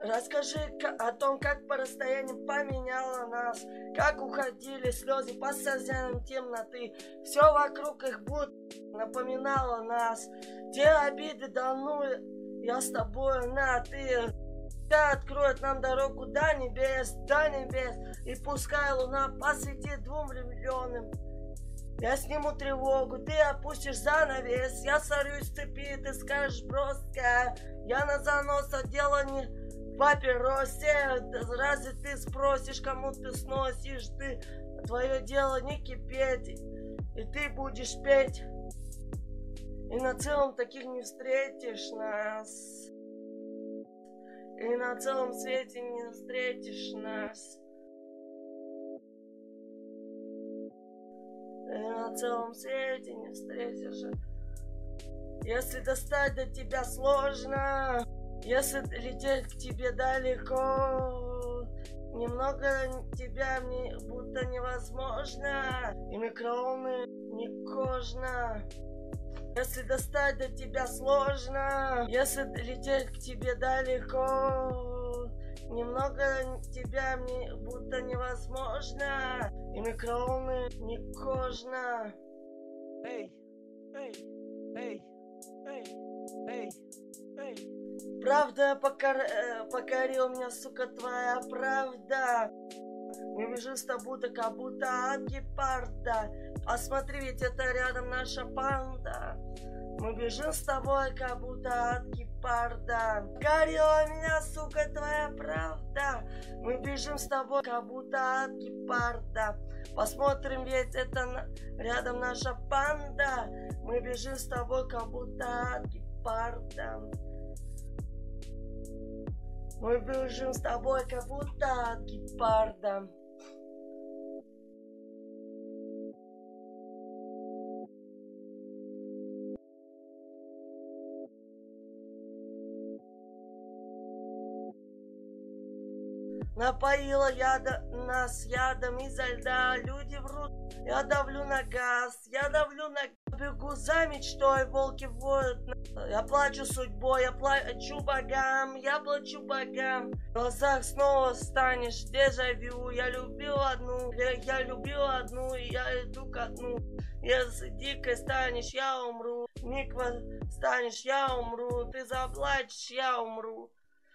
Расскажи о том, как по расстоянию поменяло нас, как уходили слезы по сознаниям темноты. Все вокруг их будто напоминало нас. Те обиды давно я с тобой на ты. Да откроет нам дорогу до небес, и пускай луна посветит 2 миллионам. Я сниму тревогу, ты опустишь занавес, я сорюсь с цепи, ты скажешь броско. Я на занос дело не в папиросе. Разве ты спросишь, кому ты сносишь? Твое дело не кипеть, и ты будешь петь. И на целом таких не встретишь нас. И на целом свете не встретишь нас. И на целом свете не встретишь. Если достать до тебя сложно, если лететь к тебе далеко, немного тебя мне будто невозможно, и микроны не кожно. Если достать до тебя сложно, если лететь к тебе далеко, немного тебя мне будто невозможно, и микроны не кожно. Эй, эй, эй, эй, эй, эй. Правда покорил меня, сука, твоя правда. Мы бежим с тобой, как будто от гепарда. Посмотри, ведь это рядом наша панда. Мы бежим с тобой, как будто от гепарда. Покорила меня, сука, твоя правда. Мы бежим с тобой, как будто от гепарда. Посмотрим, ведь это рядом наша панда. Мы бежим с тобой, как будто от гепарда. Мы бежим с тобой, как будто от гепарда. Напоила нас ядом изо льда. Люди врут, я давлю на газ, бегу за мечтой, волки воют. Я плачу судьбой, я плачу богам. В глазах снова станешь дежавю. Я любил одну, и я иду ко дну. Если дикой станешь, я умру. Миг станешь, я умру. Ты заплачешь, я умру.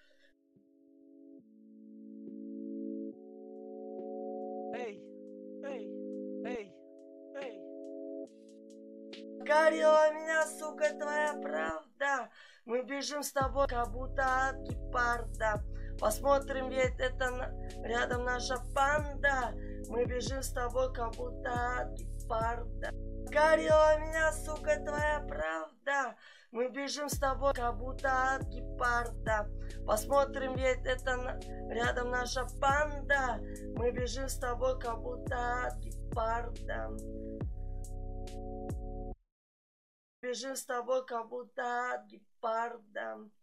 Эй, эй, эй, эй. Покорила меня, сука, твоя правда. Мы бежим с тобой, как будто от гепарда. Посмотрим, ведь это рядом наша панда. Мы бежим с тобой, как будто от гепарда. Покорила меня, сука, твоя правда. Мы бежим с тобой, как будто от гепарда. Посмотрим, ведь это рядом наша панда. Мы бежим с тобой, как будто от гепарда. Бежим с тобой, как будто от гепарда.